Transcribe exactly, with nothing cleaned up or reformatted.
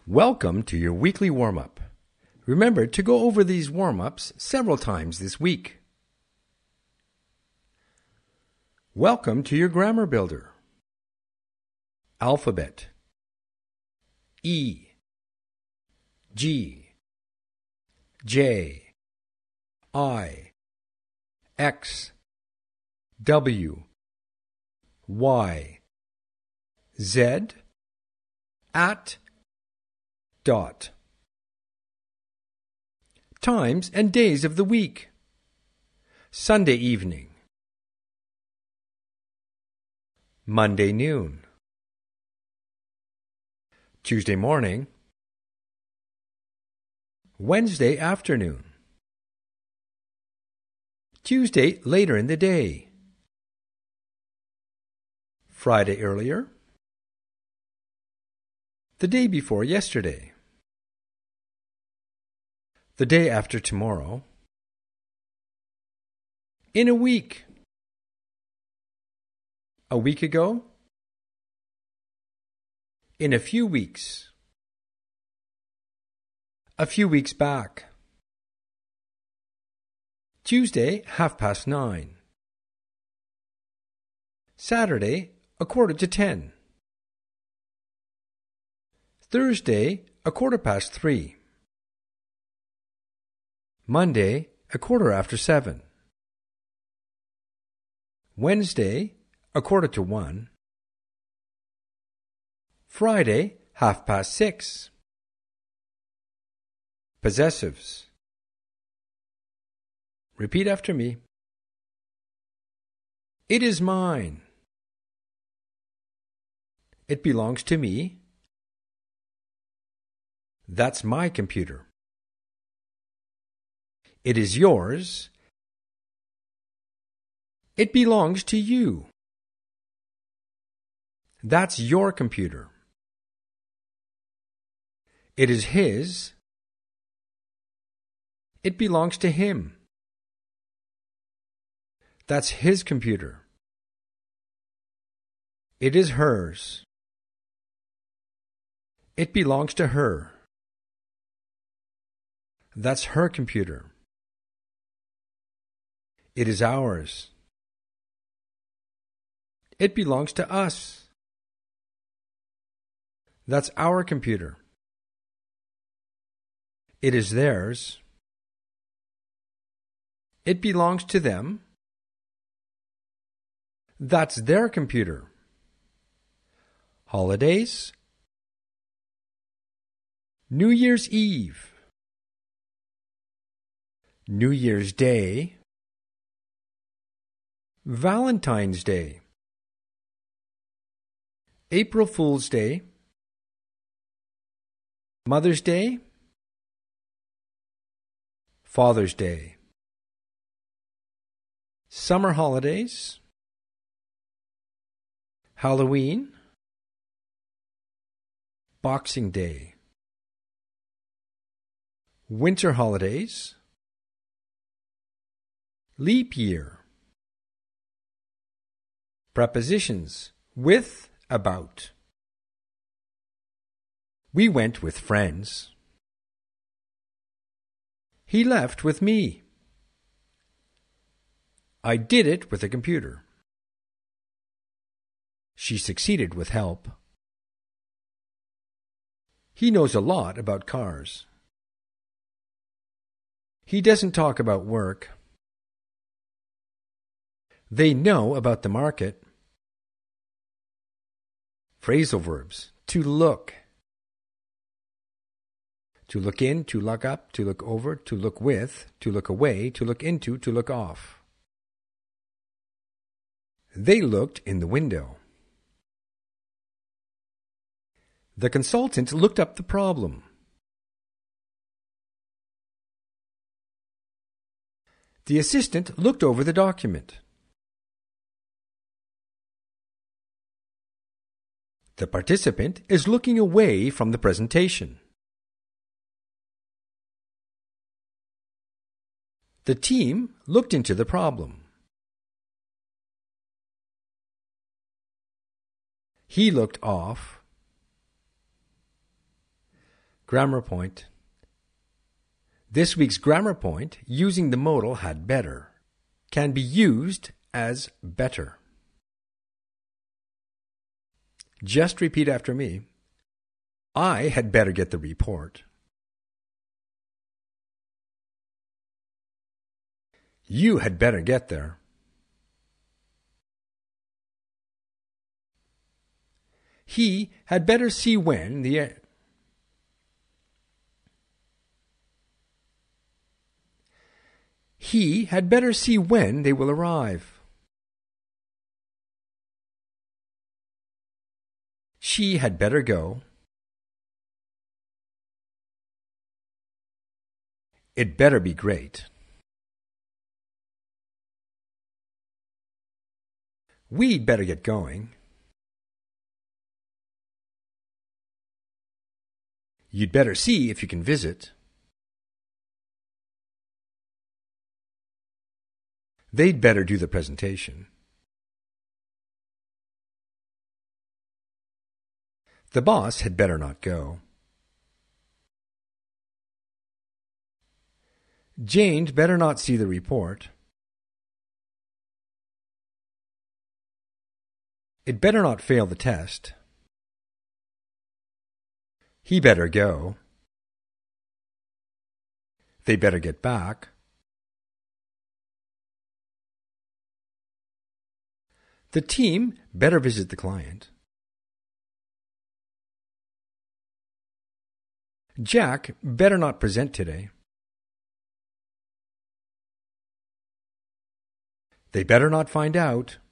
Welcome to your weekly warm-up. Remember to go over these warm-ups several times this week. Welcome to your grammar builder. Alphabet. E, G, J, I, X, W, Y, Z, at, dot. Times and days of the week. Sunday evening. Monday noon. Tuesday morning. Wednesday afternoon. Tuesday later in the day. Friday earlier. The day before yesterday. The day after tomorrow. In a week. A week ago. In a few weeks. A few weeks back. Tuesday, half past nine. Saturday, a quarter to ten. Thursday, a quarter past three. Monday, a quarter after seven. Wednesday, a quarter to one. Friday, half past six. Possessives. Repeat after me. It is mine. It belongs to me. That's my computer. It is yours. It belongs to you. That's your computer. It is his. It belongs to him. That's his computer. It is hers. It belongs to her. That's her computer. It is ours. It belongs to us. That's our computer. It is theirs. It belongs to them. That's their computer. Holidays. New Year's Eve. New Year's Day. Valentine's Day. April Fool's Day. Mother's Day. Father's Day. Summer holidays. Halloween. Boxing Day. Winter holidays. Leap year. Prepositions. With, about. We went with friends. He left with me. I did it with a computer. She succeeded with help. He knows a lot about cars. He doesn't talk about work. They know about the market. Phrasal verbs. To look. To look in, to look up, to look over, to look with, to look away, to look into, to look off. They looked in the window. The consultant looked up the problem. The assistant looked over the document. The participant is looking away from the presentation. The team looked into the problem. He looked off. Grammar point. This week's grammar point, using the modal had better, can be used as better. Just repeat after me. I had better get the report. You had better get there. He had better see when the He had better see when they will arrive. She had better go. It better be great. We'd better get going. You'd better see if you can visit. They'd better do the presentation. The boss had better not go. Jane'd better not see the report. It better not fail the test. He better go. They better get back. The team better visit the client. Jack better not present today. They better not find out.